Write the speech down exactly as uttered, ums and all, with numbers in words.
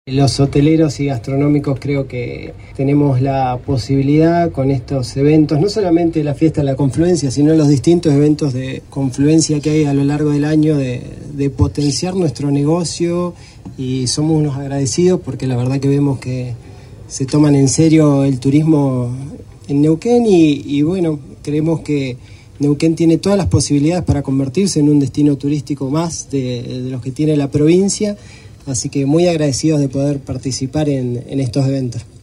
Los hoteleros y gastronómicos creo que tenemos la posibilidad con estos eventos, no solamente la fiesta de la confluencia, sino los distintos eventos de confluencia que hay a lo largo del año, de, de potenciar nuestro negocio, y somos unos agradecidos porque la verdad que vemos que se toman en serio el turismo en Neuquén y, y bueno, creemos que Neuquén tiene todas las posibilidades para convertirse en un destino turístico más de, de los que tiene la provincia. Así que muy agradecidos de poder participar en, en estos eventos.